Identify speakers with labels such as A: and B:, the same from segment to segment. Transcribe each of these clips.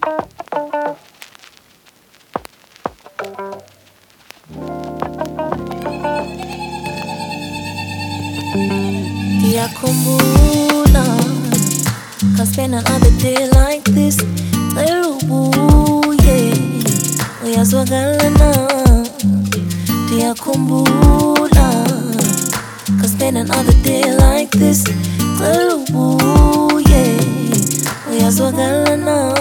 A: Ndiyakhumbula can't spend another day like this. Ubuye uyazwakala na. Ndiyakhumbula can't spend another day like this. Ubuye uyazwakala na.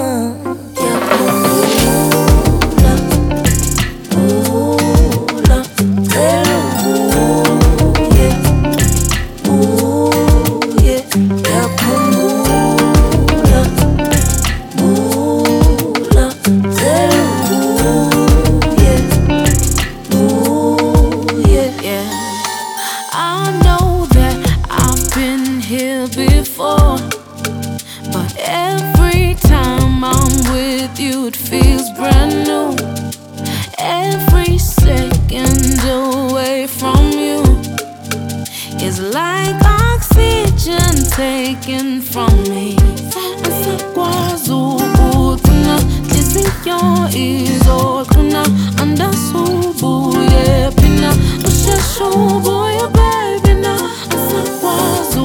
B: Before, but every time I'm with you it feels brand new. Every second away from you is like oxygen taken from me. Asakwazi ukuthina liziyo izogcina andasubuye phina usheshe ubuye baby na. Asakwazi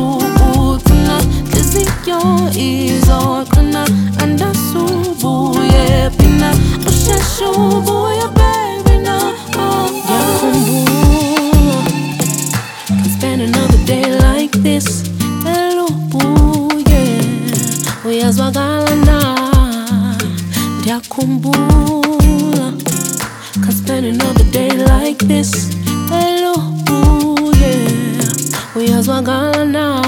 B: izogcina andasubuye phina usheshe ubuye baby na. Ndiyakhumbula can't spend another day like this. Ubuye uyazwakala na. Ndiyakhumbula can't spend another day like this. Ubuye uyazwakala na.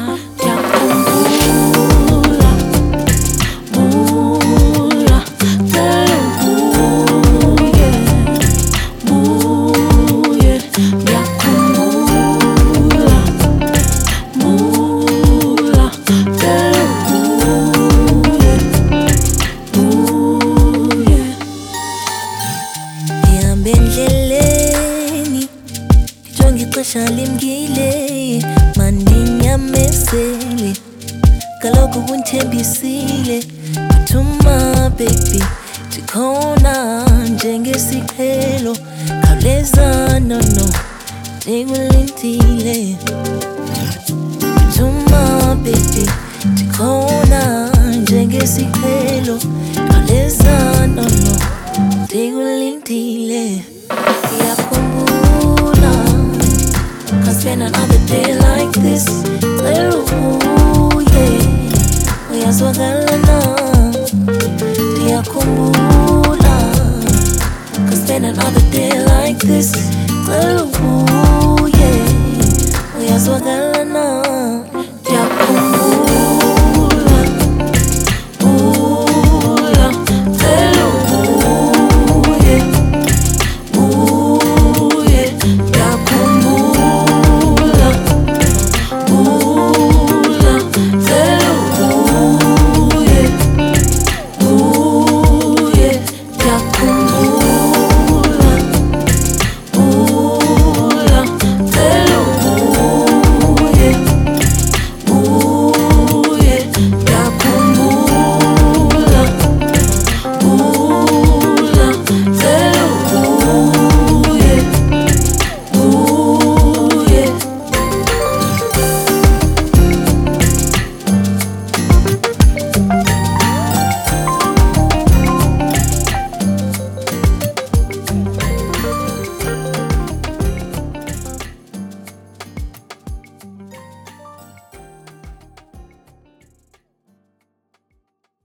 A: Endleleni ngijonge ixesha limkile mandinyamezele kaloku ubundithembisile uthuma baby ndikhona njengesiqhelo khawuleza nono ndikulindile uthuma baby ndikhona njengesiqhelo khawuleza nono ndikulindile. Ndiyakhumbula can't spend another day like this. Ubuye uyazwakala na. Ndiyakhumbula can't spend another day like this.